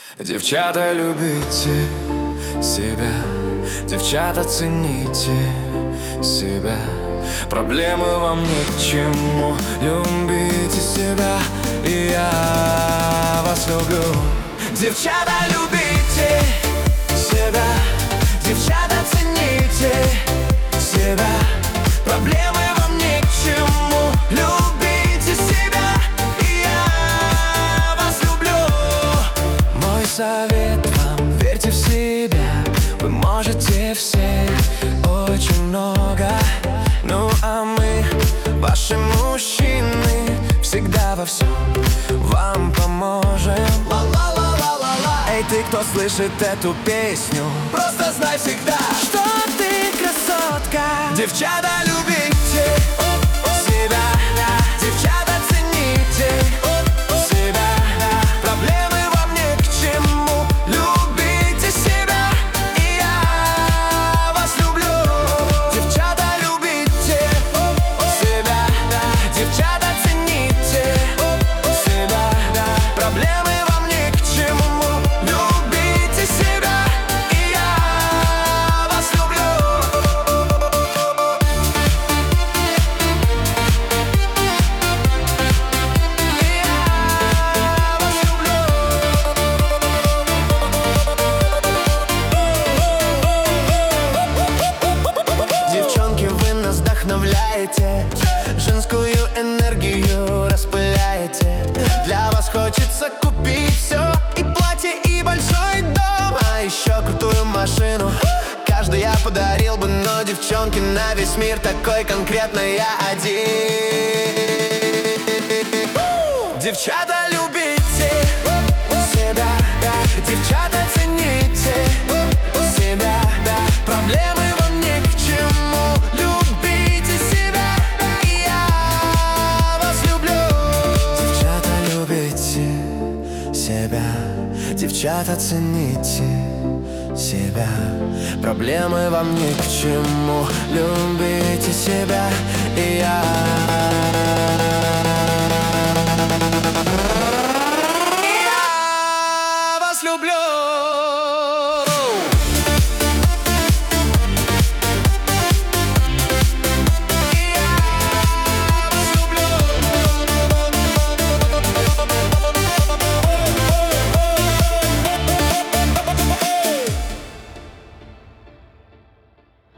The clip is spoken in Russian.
Девчата, любите себя, девчата, цените себя. Проблемы вам ни к чему, любите себя, и я вас люблю. Девчата, любите себя, девчата, цените себя. Проблемы вам ни к чему, любите себя, и я вас люблю. Мой совет вам: верьте в себя, вы можете все очень много. Ну а мы, ваши мужчины, всегда во всем вам поможем. Эй, ты, кто слышит эту песню, просто знай всегда, что ты красотка. Девчата, любите себя, девчата, цените себя. Проблемы вам ни к чему, любите себя, и я вас люблю. Девчата, любите себя, девчата, цените себя. Проблемы вам ни к чему, любите себя, и я вас люблю. Девчонки, вы нас вдохновляете, женскую энергию распыляете. Для вас хочется купить все: и платье, и большой дом, а еще крутую машину. Каждый я подарил бы, но девчонки, на весь мир такой конкретно я один. Девчата, любите себя, девчата, цените себя. Проблемы вам ни к чему, любите себя, и я вас люблю. Девчата, любите себя, девчата, цените себя. Проблемы вам ни к чему, любите себя, и я